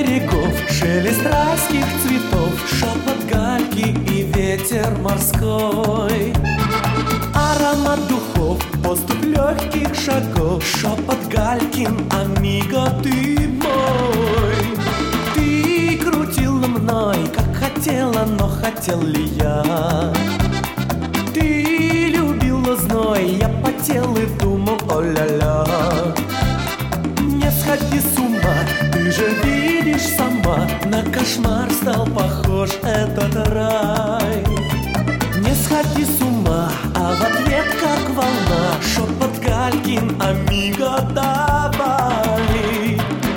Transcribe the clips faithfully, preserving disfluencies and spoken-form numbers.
берегов, шелест райских цветов, шепот гальки и ветер морской. Аромат духов, поступь легких шагов, шепот галькин, амиго, ты мой. Ты крутила мной, как хотела, но хотел ли я? Ты любила зной, я потел и думал, о-ля-ля. Не сходи с ума, ты же видишь сама, на кошмар стал похож этот рай. Не сходи с ума, а в ответ как волна, шепот галькин, амиго, давай.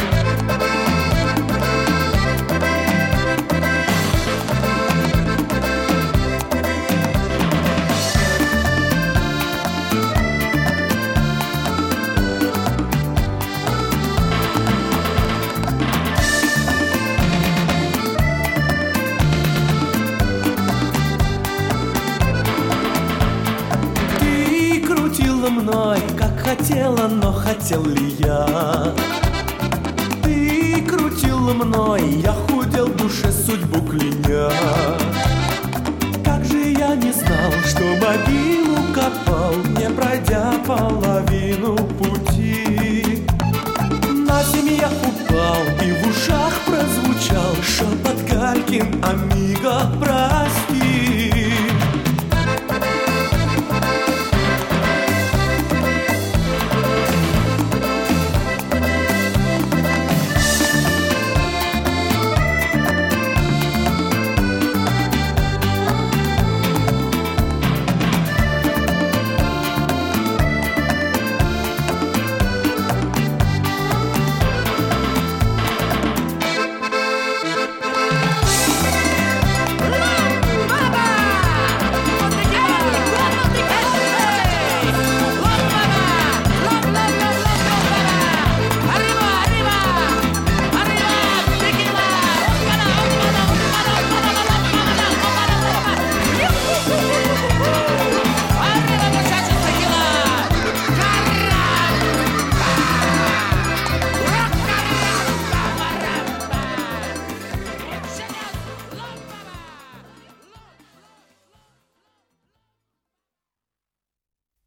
Мной, как хотела, но хотел ли я? Ты крутила мной, я худел в душе, судьбу кляня. Как же я не знал, что могилу копал, не пройдя половину пути. На землю я упал,